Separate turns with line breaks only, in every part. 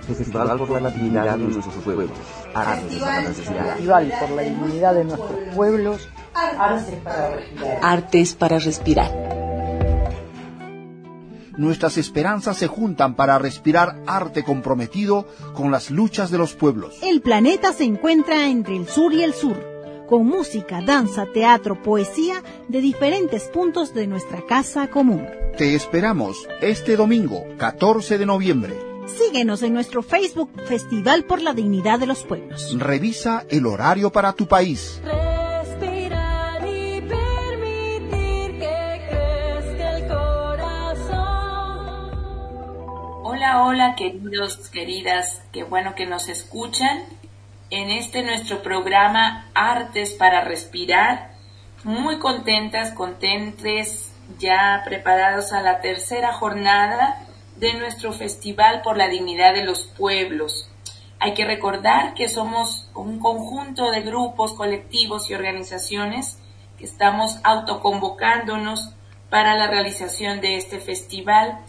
Festival por la dignidad de nuestros pueblos.
Festival por la dignidad de nuestros pueblos.
Artes para respirar.
Nuestras esperanzas se juntan para respirar arte comprometido con las luchas de los pueblos.
El planeta se encuentra entre el sur y el sur, con música, danza, teatro, poesía de diferentes puntos de nuestra casa común.
Te esperamos este domingo, 14 de noviembre.
Síguenos en nuestro Facebook Festival por la Dignidad de los Pueblos.
Revisa el horario para tu país.
Respirar y permitir que crezca el corazón.
Hola, hola, queridos, queridas, qué bueno que nos escuchan en este nuestro programa Artes para Respirar. Muy contentas, contentes, ya preparados a la tercera jornada de nuestro Festival por la Dignidad de los Pueblos. Hay que recordar que somos un conjunto de grupos, colectivos y organizaciones que estamos autoconvocándonos para la realización de este festival,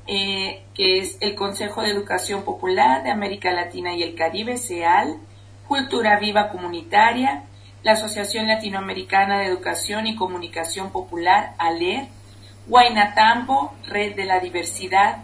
que es el Consejo de Educación Popular de América Latina y el Caribe, CEAL, Cultura Viva Comunitaria, la Asociación Latinoamericana de Educación y Comunicación Popular, ALER, Huaynatambo, Red de la Diversidad,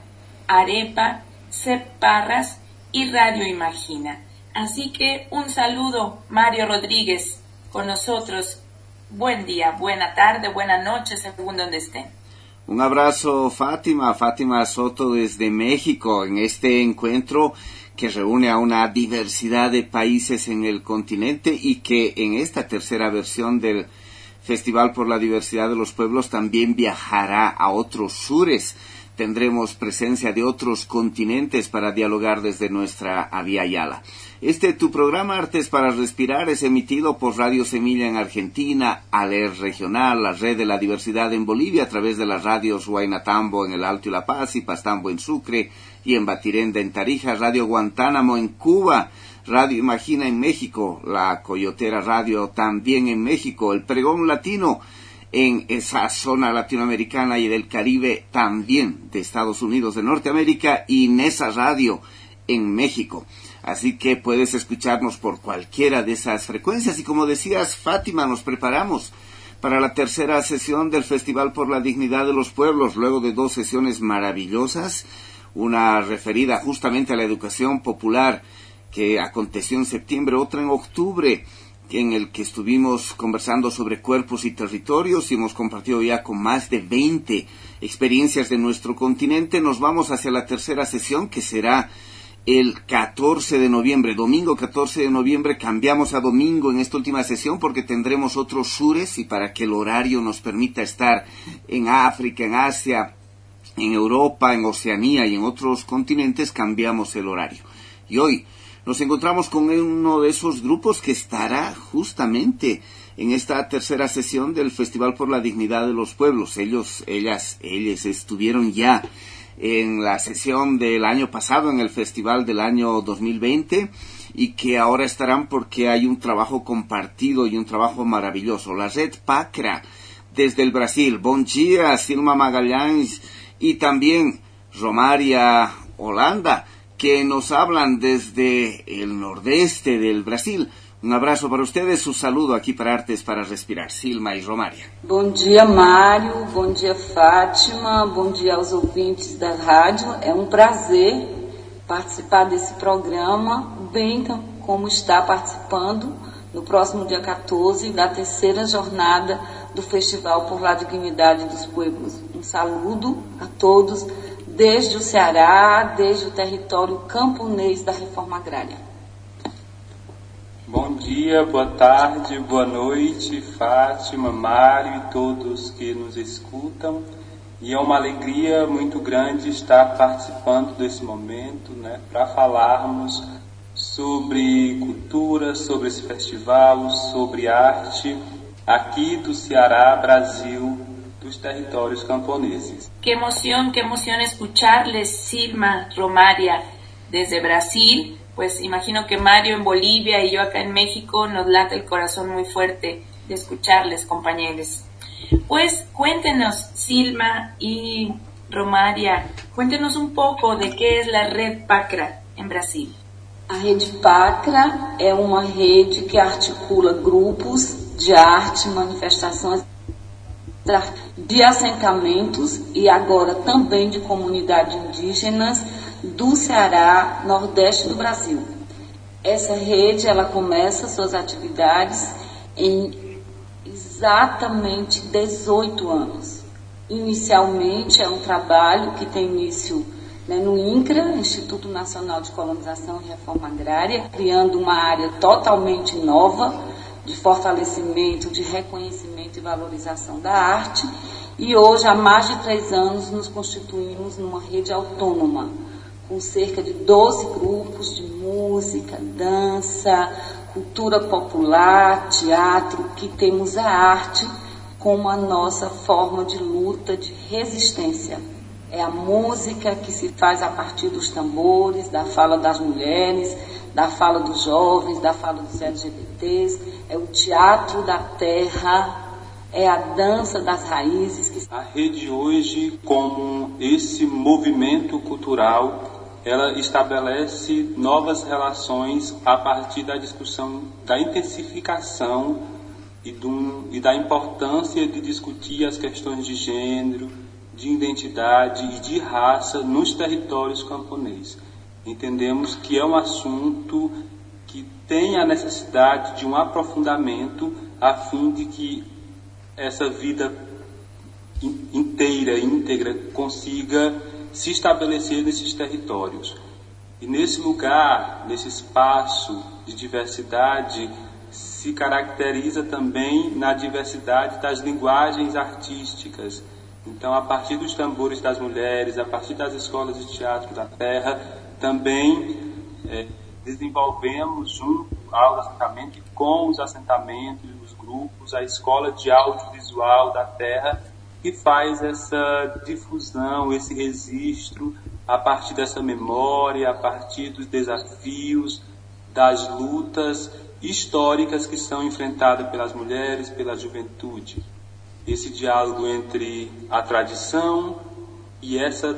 Arepa, CEP Parras y Radio Imagina. Así que un saludo, Mario Rodríguez, con nosotros. Buen día, buena tarde, buena noche, según donde estén.
Un abrazo, Fátima Soto desde México, en este encuentro que reúne a una diversidad de países en el continente y que en esta tercera versión del Festival por la Diversidad de los Pueblos también viajará a otros sures. Tendremos presencia de otros continentes para dialogar desde nuestra Avia Yala. Tu programa Artes para Respirar es emitido por Radio Semilla en Argentina, ALER Regional, la Red de la Diversidad en Bolivia, a través de las radios Huaynatambo en el Alto y La Paz y Pastambo en Sucre y en Batirenda en Tarija, Radio Guantánamo en Cuba, Radio Imagina en México, la Coyotera Radio también en México, el Pregón Latino en esa zona latinoamericana y del Caribe, también de Estados Unidos de Norteamérica, y Nesa Radio en México. Así que puedes escucharnos por cualquiera de esas frecuencias. Y como decías, Fátima, nos preparamos para la tercera sesión del Festival por la Dignidad de los Pueblos, luego de 2 sesiones maravillosas, una referida justamente a la educación popular que aconteció en septiembre, otra en octubre, en el que estuvimos conversando sobre cuerpos y territorios y hemos compartido ya con más de 20 experiencias de nuestro continente. Nos vamos hacia la tercera sesión, que será el 14 de noviembre, domingo 14 de noviembre. Cambiamos a domingo en esta última sesión porque tendremos otros sures y para que el horario nos permita estar en África, en Asia, en Europa, en Oceanía y en otros continentes, cambiamos el horario. Y hoy nos encontramos con uno de esos grupos que estará justamente en esta tercera sesión del Festival por la Dignidad de los Pueblos. Ellos estuvieron ya en la sesión del año pasado, en el festival del año 2020, y que ahora estarán porque hay un trabajo compartido y un trabajo maravilloso. La Red Pacra, desde el Brasil. Bom dia, Silma Magalhães, y también Romaria Holanda, que nos hablan desde el nordeste del Brasil. Un abrazo para ustedes, un saludo aquí para Artes para Respirar. Silma y Romaria.
Bom dia, Mário, bom dia, Fátima, bom dia aos ouvintes da rádio. É prazer participar desse programa, bem como está participando no próximo dia 14 da terceira jornada do Festival por la Dignidade dos Pueblos. Saludo a todos desde o Ceará, desde o território camponês da Reforma Agrária.
Bom dia, boa tarde, boa noite, Fátima, Mário e todos que nos escutam. E é uma alegria muito grande estar participando desse momento, para falarmos sobre cultura, sobre esse festival, sobre arte, aqui do Ceará, Brasil, dos territorios camponeses.
Qué emoción escucharles, Silma, Romaria, desde Brasil. Pues imagino que Mario en Bolivia y yo acá en México nos late el corazón muy fuerte de escucharles, compañeros. Pues cuéntenos, Silma y Romaria, cuéntenos un poco de qué es la Red Pacra en Brasil?
A Rede PACRA é uma rede que articula grupos de arte, manifestações de assentamentos e agora também de comunidades indígenas do Ceará, nordeste do Brasil. Essa rede, ela começa suas atividades em exatamente 18 anos. Inicialmente é um trabalho que tem início no INCRA, Instituto Nacional de Colonização e Reforma Agrária, criando uma área totalmente nova de fortalecimento, de reconhecimento e valorização da arte. E hoje, há mais de 3 anos, nos constituímos numa rede autônoma, com cerca de 12 grupos de música, dança, cultura popular, teatro, que temos a arte como a nossa forma de luta, de resistência. É a música que se faz a partir dos tambores, da fala das mulheres, da fala dos jovens, da fala dos LGBTs, é o teatro da terra, é a dança das raízes.
A rede hoje, como esse movimento cultural, ela estabelece novas relações a partir da discussão, da intensificação e da importância de discutir as questões de gênero, de identidade e de raça nos territórios camponeses. Entendemos que é um assunto que tem a necessidade de um aprofundamento a fim de que essa vida íntegra, consiga se estabelecer nesses territórios. E nesse lugar, nesse espaço de diversidade, se caracteriza também na diversidade das linguagens artísticas. Então, a partir dos tambores das mulheres, a partir das escolas de teatro da terra, também desenvolvemos, junto ao assentamento e com os assentamentos, os grupos, a escola de audiovisual da terra, que faz essa difusão, esse registro, a partir dessa memória, a partir dos desafios, das lutas históricas que são enfrentadas pelas mulheres, pela juventude. Esse diálogo entre a tradição e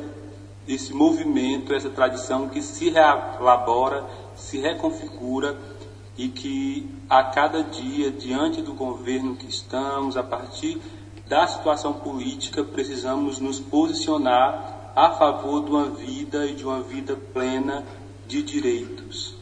esse movimento, essa tradição que se reelabora, se reconfigura e que a cada dia, diante do governo que estamos, a partir da situação política, precisamos nos posicionar a favor de uma vida e de uma vida plena de direitos.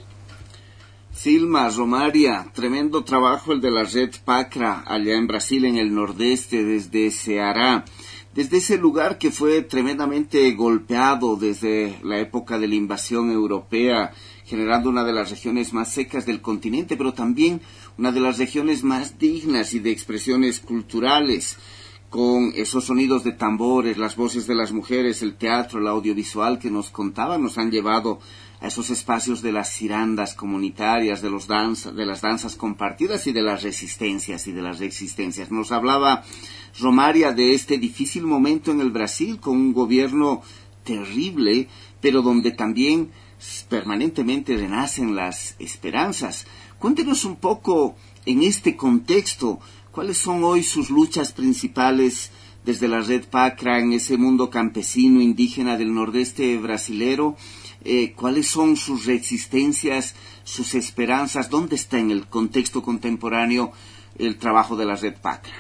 Silma, Romaria, tremendo trabajo el de la Red PACRA allá en Brasil, en el nordeste, desde Ceará, desde ese lugar que fue tremendamente golpeado desde la época de la invasión europea, generando una de las regiones más secas del continente, pero también una de las regiones más dignas y de expresiones culturales, con esos sonidos de tambores, las voces de las mujeres, el teatro, el audiovisual que nos contaban, nos han llevado a esos espacios de las cirandas comunitarias, de las danzas compartidas y de las resistencias y de las resistencias. Nos hablaba Romaria de este difícil momento en el Brasil, con un gobierno terrible, pero donde también permanentemente renacen las esperanzas. Cuéntenos un poco en este contexto, ¿cuáles son hoy sus luchas principales desde la Red PACRA en ese mundo campesino indígena del nordeste brasilero? ¿Cuáles son sus resistencias, sus esperanças? ¿Dónde está en el contexto contemporáneo el trabajo de la Red PACRA?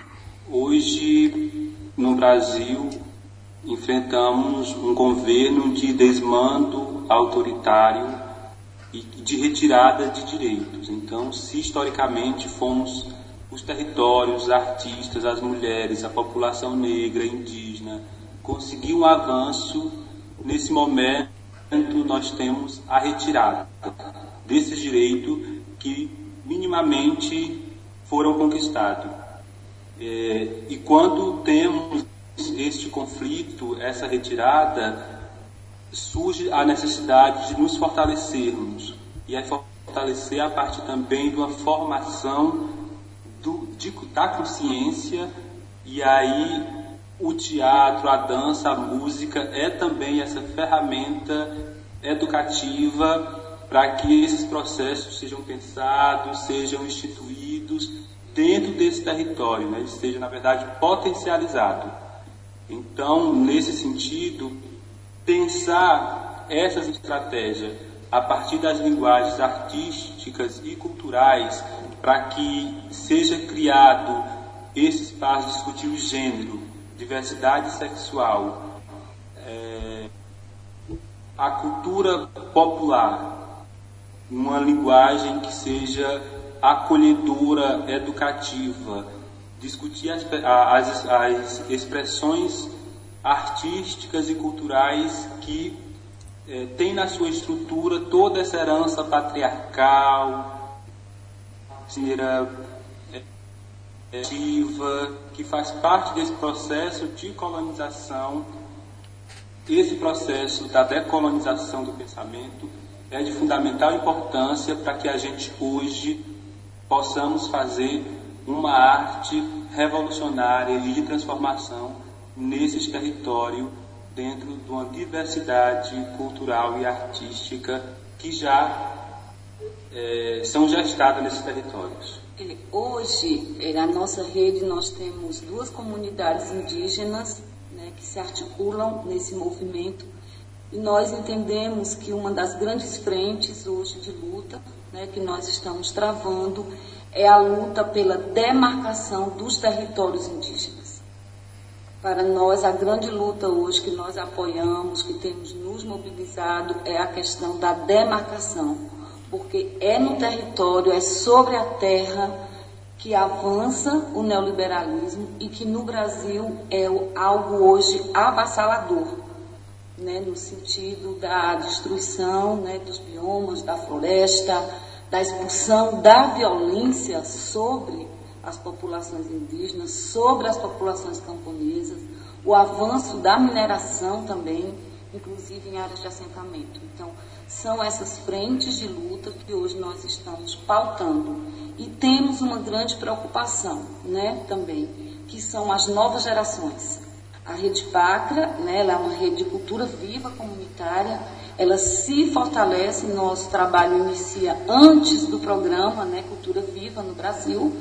Hoje, no Brasil, enfrentamos um governo de desmando autoritário e de retirada de direitos. Então, se historicamente fomos os territórios, os artistas, as mulheres, a população negra, indígena, conseguir um avanço, nesse momento nós temos a retirada desses direitos que minimamente foram conquistados. E quando temos este conflito, essa retirada, surge a necessidade de nos fortalecermos, e é fortalecer a partir também de uma formação da consciência, e aí o teatro, a dança, a música é também essa ferramenta educativa para que esses processos sejam pensados, sejam instituídos dentro desse território, né? Seja, na verdade, potencializado. Então, nesse sentido, pensar essas estratégias a partir das linguagens artísticas e culturais, para que seja criado esse espaço de discutir o gênero, diversidade sexual, a cultura popular, uma linguagem que seja acolhedora, educativa, discutir as expressões artísticas e culturais que tem na sua estrutura toda essa herança patriarcal, que faz parte desse processo de colonização. Esse processo da decolonização do pensamento é de fundamental importância para que a gente hoje possamos fazer uma arte revolucionária e de transformação nesses territórios, dentro de uma diversidade cultural e artística que já são gestadas nesses territórios.
Hoje, na nossa rede, nós temos 2 comunidades indígenas, né, que se articulam nesse movimento, e nós entendemos que uma das grandes frentes hoje de luta, né, que nós estamos travando é a luta pela demarcação dos territórios indígenas. Para nós, a grande luta hoje que nós apoiamos, que temos nos mobilizado, é a questão da demarcação, porque é no território, é sobre a terra que avança o neoliberalismo e que no Brasil é algo hoje avassalador, né, no sentido da destruição, né, dos biomas, da floresta, da expulsão da violência sobre as populações indígenas, sobre as populações camponesas, o avanço da mineração também, inclusive em áreas de assentamento. Então, são essas frentes de luta que hoje nós estamos pautando. E temos uma grande preocupação, né, também, que são as novas gerações. A Rede Pacra, né, ela é uma rede de cultura viva comunitária, ela se fortalece, nosso trabalho inicia antes do programa, né, Cultura Viva no Brasil,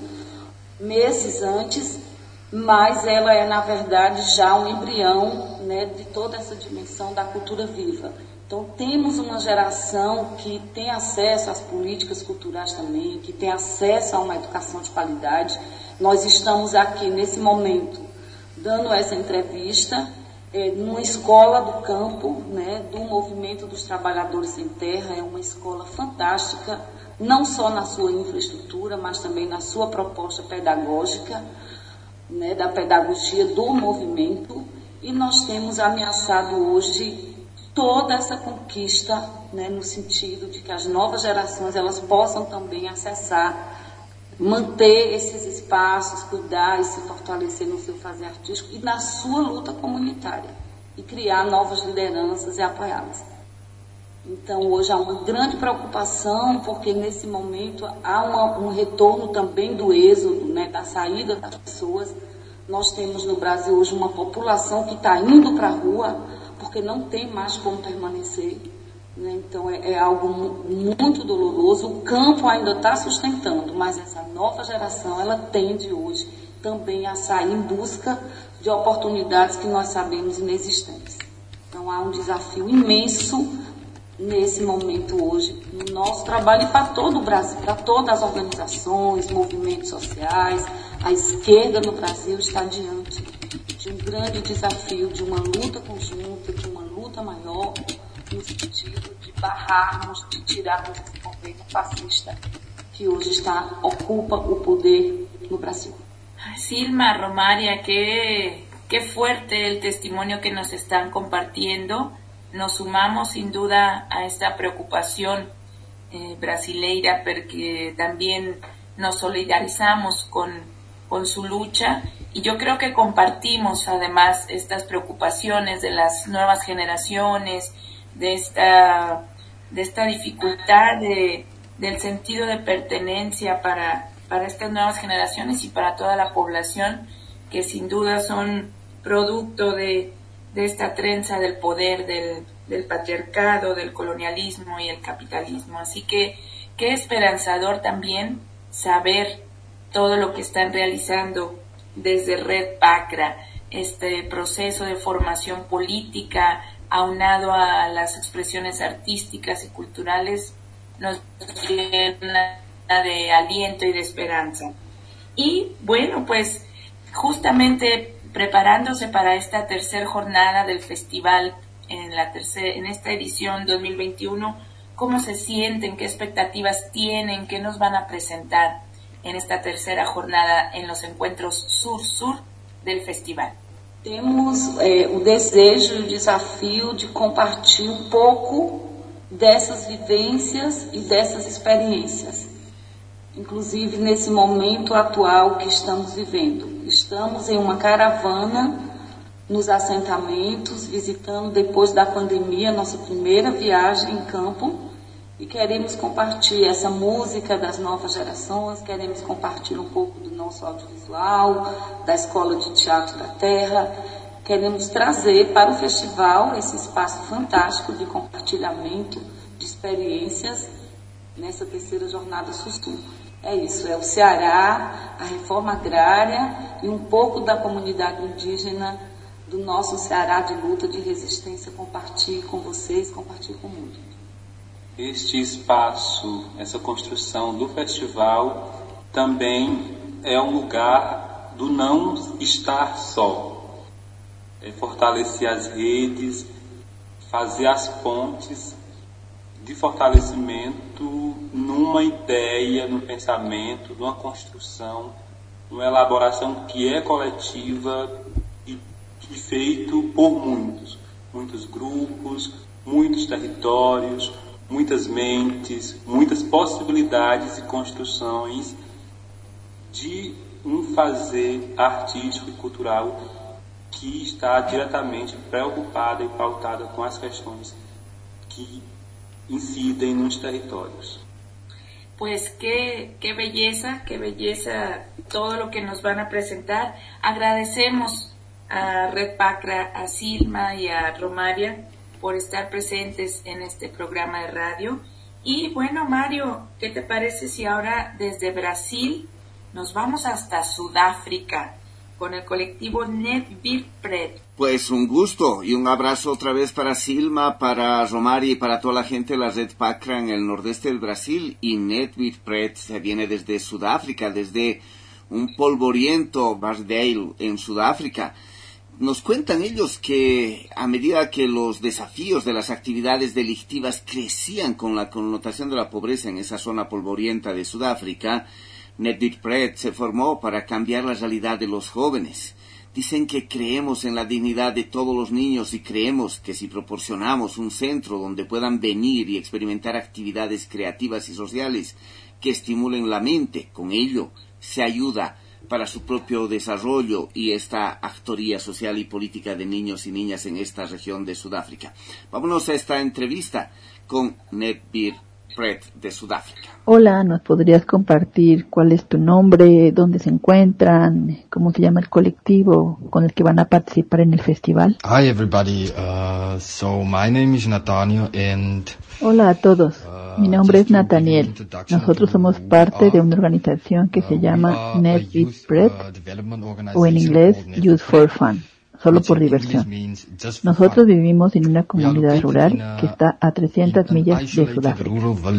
meses antes, mas ela é, na verdade, já um embrião, né, de toda essa dimensão da cultura viva. Então, temos uma geração que tem acesso às políticas culturais também, que tem acesso a uma educação de qualidade. Nós estamos aqui, nesse momento, dando essa entrevista numa escola do campo, né, do Movimento dos Trabalhadores Sem Terra. É uma escola fantástica, não só na sua infraestrutura, mas também na sua proposta pedagógica, né, da pedagogia do movimento. E nós temos ameaçado hoje toda essa conquista, né, no sentido de que as novas gerações elas possam também acessar, manter esses espaços, cuidar e se fortalecer no seu fazer artístico e na sua luta comunitária e criar novas lideranças e apoiá-las. Então, hoje há uma grande preocupação, porque nesse momento há um retorno também do êxodo, né, da saída das pessoas. Nós temos no Brasil hoje uma população que está indo para a rua porque não tem mais como permanecer, né? Então é algo muito doloroso. O campo ainda está sustentando, mas essa nova geração ela tende hoje também a sair em busca de oportunidades que nós sabemos inexistentes. Então há um desafio imenso nesse momento hoje no nosso trabalho e para todo o Brasil, para todas as organizações, movimentos sociais. A esquerda no Brasil está diante de um grande desafio, de uma luta conjunta, de uma luta maior, no sentido de barrarmos, de tirarmos esse governo fascista que hoje ocupa o poder no Brasil.
Silma, Romaria, qué fuerte el testimonio que nos están compartiendo. Nos sumamos sin duda a esta preocupación brasileira, porque también nos solidarizamos con su lucha, y yo creo que compartimos además estas preocupaciones de las nuevas generaciones, de esta dificultad del sentido de pertenencia para estas nuevas generaciones y para toda la población, que sin duda son producto de esta trenza del poder, del patriarcado, del colonialismo y el capitalismo. Así que qué esperanzador también saber todo lo que están realizando desde Red Pacra, este proceso de formación política aunado a las expresiones artísticas y culturales, nos llena de aliento y de esperanza. Y bueno, pues justamente preparándose para esta tercera jornada del festival en esta edición 2021, ¿cómo se sienten? ¿Qué expectativas tienen? ¿Qué nos van a presentar en esta tercera jornada en los encuentros sur-sur del festival?
Temos o desejo e o desafio de compartilhar pouco dessas vivências e dessas experiências. Inclusive nesse momento atual que estamos vivendo. Estamos em uma caravana nos assentamentos, visitando depois da pandemia nossa primeira viagem em campo e queremos compartilhar essa música das novas gerações, queremos compartilhar um pouco do nosso audiovisual, da Escola de Teatro da Terra, queremos trazer para o festival esse espaço fantástico de compartilhamento de experiências nessa terceira jornada Sul-Sul. É isso, é o Ceará, a reforma agrária e um pouco da comunidade indígena do nosso Ceará de luta, de resistência. Compartilhe com vocês, compartilhe com o mundo.
Este espaço, essa construção do festival também é um lugar do não estar só. É fortalecer as redes, fazer as pontes de fortalecimento numa ideia, num pensamento, numa construção, numa elaboração que é coletiva e feito por muitos grupos, muitos territórios, muitas mentes, muitas possibilidades e construções de um fazer artístico e cultural que está diretamente preocupada e pautada com as questões que incidem nos territorios.
Pues qué belleza todo lo que nos van a presentar. Agradecemos a Red Pacra, a Silma y a Romaria por estar presentes en este programa de radio. Y bueno, Mario, ¿qué te parece si ahora desde Brasil nos vamos hasta Sudáfrica con el colectivo Netvirpret?
Pues un gusto y un abrazo otra vez para Silma, para Romaria y para toda la gente de la Red Pacra en el nordeste del Brasil. Y Netvirpret se viene desde Sudáfrica, desde un polvoriento Barsdale en Sudáfrica. Nos cuentan ellos que a medida que los desafíos de las actividades delictivas crecían con la connotación de la pobreza en esa zona polvorienta de Sudáfrica, Netvirpret se formó para cambiar la realidad de los jóvenes. Dicen que creemos en la dignidad de todos los niños y creemos que si proporcionamos un centro donde puedan venir y experimentar actividades creativas y sociales que estimulen la mente, con ello se ayuda para su propio desarrollo y esta actoría social y política de niños y niñas en esta región de Sudáfrica. Vámonos a esta entrevista con Netvirpret de Sudáfrica.
Hola, ¿nos podrías compartir cuál es tu nombre, dónde se encuentran, cómo se llama el colectivo con el que van a participar en el festival?
Hi everybody, so my name is Nathaniel and...
Hola a todos, mi nombre es Nathaniel. Nosotros somos parte de una organización que se llama Netvirpret, o en inglés Youth for Fun, solo por diversión. Nosotros vivimos en una comunidad rural que está a 300 millas de Sudáfrica.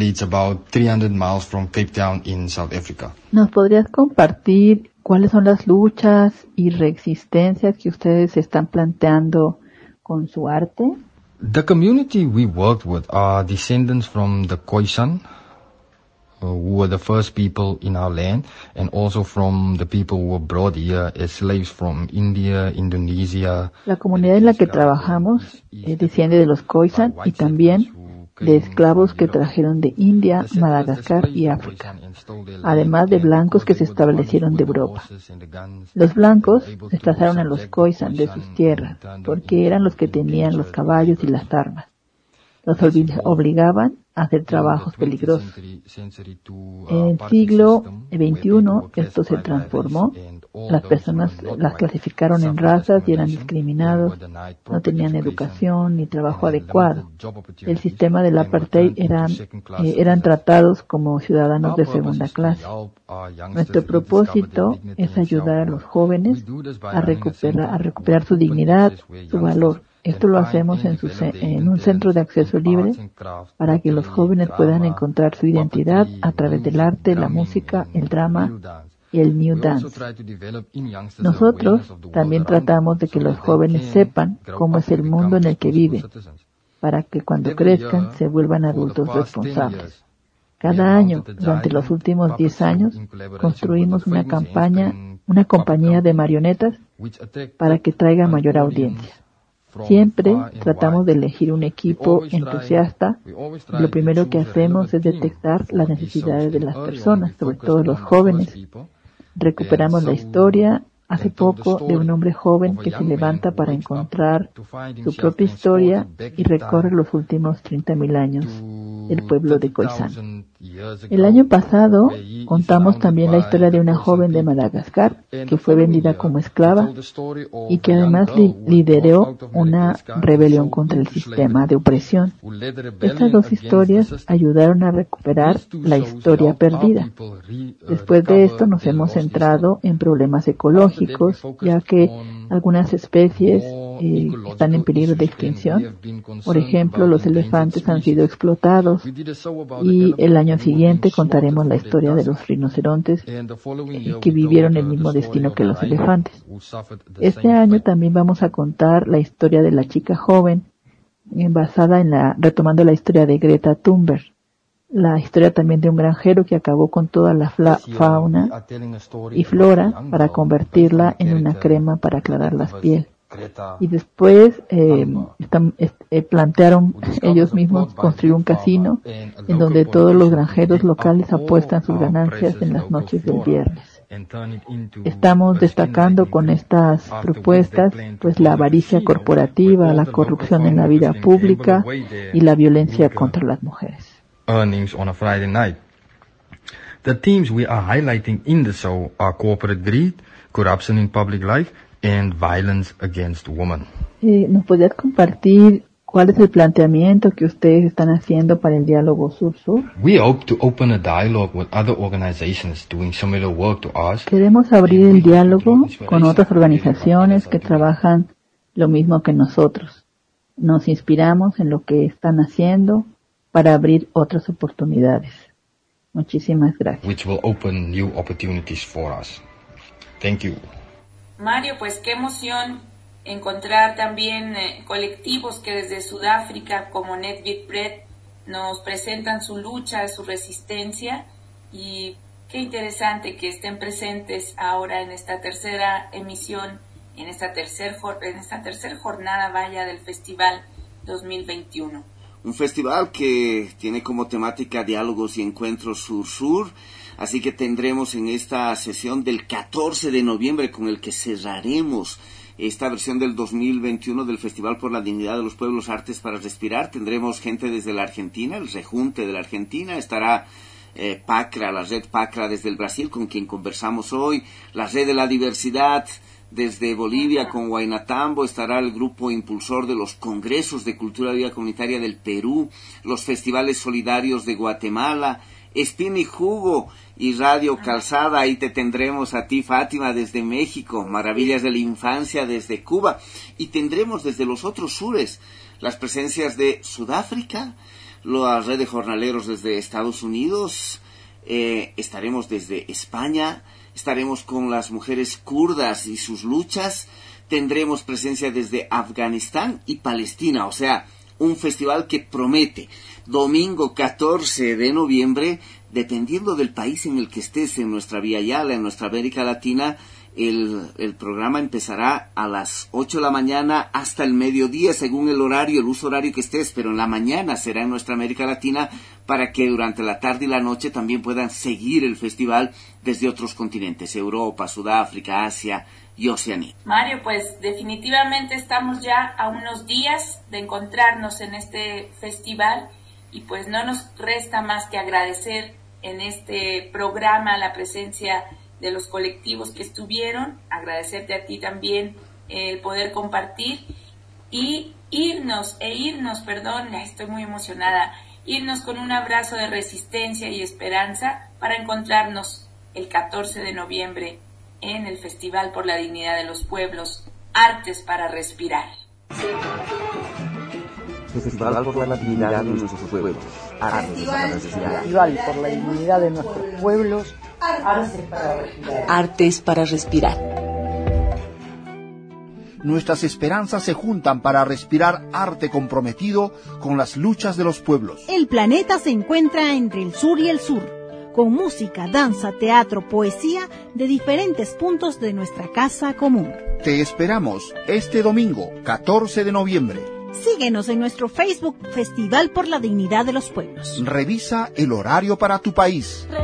¿Nos podrías compartir cuáles son las luchas y resistencias que ustedes están planteando con su arte?
The community we worked with are descendants from the Khoisan, who were the first people in our land, and also from the people who were brought here as slaves from India, Indonesia.
La comunidad en la que trabajamos desciende de los Khoisan y también de esclavos que trajeron de India, Madagascar y África, además de blancos que se establecieron de Europa. Los blancos desplazaron a los Khoisan de sus tierras porque eran los que tenían los caballos y las armas. Los obligaban a hacer trabajos peligrosos. En el siglo XXI esto se transformó. Las personas las clasificaron en razas y eran discriminados, no tenían educación ni trabajo adecuado. El sistema del apartheid eran tratados como ciudadanos de segunda clase. Nuestro propósito es ayudar a los jóvenes a recuperar su dignidad, su valor. Esto lo hacemos en un centro de acceso libre para que los jóvenes puedan encontrar su identidad a través del arte, la música, el drama y el New Dance. Nosotros también tratamos de que los jóvenes sepan cómo es el mundo en el que viven, para que cuando crezcan se vuelvan adultos responsables. Cada año, durante los últimos 10 años, construimos una compañía de marionetas para que traiga mayor audiencia. Siempre tratamos de elegir un equipo entusiasta. Lo primero que hacemos es detectar las necesidades de las personas, sobre todo los jóvenes. Recuperamos la historia hace poco de un hombre joven que se levanta para encontrar su propia historia y recorre los últimos 30.000 años del pueblo de Khoisan. El año pasado contamos también la historia de una joven de Madagascar que fue vendida como esclava y que además lideró una rebelión contra el sistema de opresión. Estas dos historias ayudaron a recuperar la historia perdida. Después de esto nos hemos centrado en problemas ecológicos, ya que algunas especies están en peligro de extinción. Por ejemplo, los elefantes han sido explotados y el año siguiente contaremos la historia de los rinocerontes que vivieron el mismo destino que los elefantes. Este año también vamos a contar la historia de la chica joven basada retomando la historia de Greta Thunberg. La historia también de un granjero que acabó con toda la fauna y flora para convertirla en una crema para aclarar la piel. Y después plantearon ellos mismos construir un casino en donde todos los granjeros locales apuestan sus ganancias en las noches del viernes. Estamos destacando con estas propuestas pues la avaricia corporativa, la corrupción en la vida pública y la violencia contra las mujeres.
Earnings on a Friday night. The themes we are highlighting in the show are corporate greed, corruption in public life, and violence against women.
¿Nos podrías compartir cuál es el planteamiento que ustedes están haciendo para el diálogo sur-sur?
We hope to open a dialogue with other organizations doing similar work to us.
Queremos abrir el diálogo con otras organizaciones que trabajan lo mismo que nosotros. Nos inspiramos en lo que están haciendo para abrir otras oportunidades. Muchísimas gracias.
Which will open new opportunities for us. Thank you.
Mario, pues qué emoción encontrar también colectivos que desde Sudáfrica como Netbit Bread nos presentan su lucha, su resistencia, y qué interesante que estén presentes ahora en esta tercera emisión, en esta tercera jornada vaya del Festival 2021.
Un festival que tiene como temática diálogos y encuentros sur-sur, así que tendremos en esta sesión del 14 de noviembre con el que cerraremos esta versión del 2021 del Festival por la Dignidad de los Pueblos Artes para Respirar. Tendremos gente desde la Argentina, el Rejunte de la Argentina, estará PACRA, la red PACRA desde el Brasil, con quien conversamos hoy, la red de la diversidad desde Bolivia con Huaynatambo, estará el grupo impulsor de los congresos de cultura viva comunitaria del Perú, los festivales solidarios de Guatemala, Espina y Jugo y Radio Calzada. Ahí te tendremos a ti, Fátima, desde México, Maravillas de la Infancia desde Cuba, y tendremos desde los otros sures las presencias de Sudáfrica, la red de jornaleros desde Estados Unidos, estaremos desde España, estaremos con las mujeres kurdas y sus luchas, tendremos presencia desde Afganistán y Palestina, o sea, un festival que promete. Domingo 14 de noviembre, dependiendo del país en el que estés, en nuestra Vía Yala, en nuestra América Latina, el programa empezará a las 8 de la mañana hasta el mediodía, según el uso horario que estés, pero en la mañana será en nuestra América Latina, para que durante la tarde y la noche también puedan seguir el festival desde otros continentes, Europa, Sudáfrica, Asia y Oceanía.
Mario, pues definitivamente estamos ya a unos días de encontrarnos en este festival, y pues no nos resta más que agradecer en este programa la presencia de los colectivos que estuvieron, agradecerte a ti también el poder compartir y irnos, estoy muy emocionada, irnos con un abrazo de resistencia y esperanza para encontrarnos el 14 de noviembre en el Festival por la Dignidad de los Pueblos, Artes para Respirar.
Festival por la dignidad de nuestros pueblos. Artes para respirar.
Festival por la dignidad de nuestros pueblos. Artes para respirar.
Artes para respirar.
Nuestras esperanzas se juntan para respirar arte comprometido con las luchas de los pueblos.
El planeta se encuentra entre el sur y el sur, con música, danza, teatro, poesía de diferentes puntos de nuestra casa común.
Te esperamos este domingo, 14 de noviembre.
Síguenos en nuestro Facebook Festival por la Dignidad de los Pueblos.
Revisa el horario para tu país.